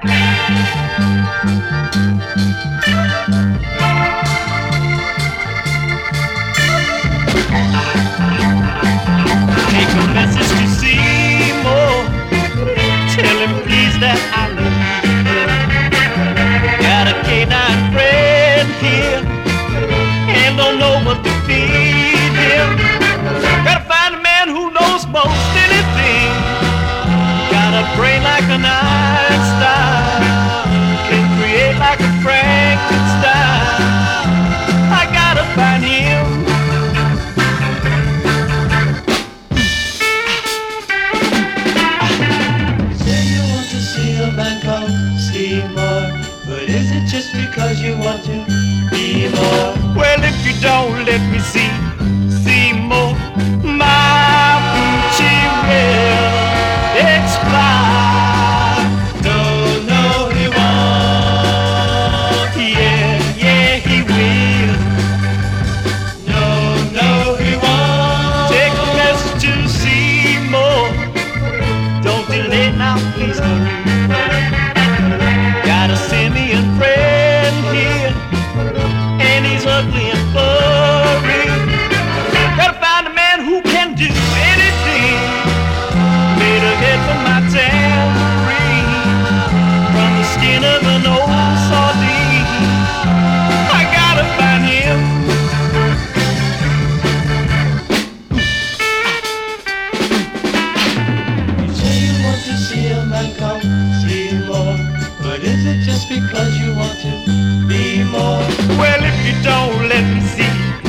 Take a message to Seymour. Tell him please that I love him. Got a canine friend here and don't know what to feed him. Gotta find a man who knows most anything. Got a brain like an Einstein, can create like a Frankenstein. I gotta find him. A man called Seymour, but is it just because you want to be more? Well, if you don't let me see Seymour, my Gucci will expire. No, no, he won't. Yeah, yeah, he will. No, no, he won't. Take a message to Seymour. Don't delay now, please hurry. Got a simian friend here, and he's ugly and furry. Gotta find a man who can do anything. Made a head for my tambourine, from the skin of an old sardine. I gotta find him. You say you want to see a man called Seymour, but is it just because you want to be more? Well, if you don't let me see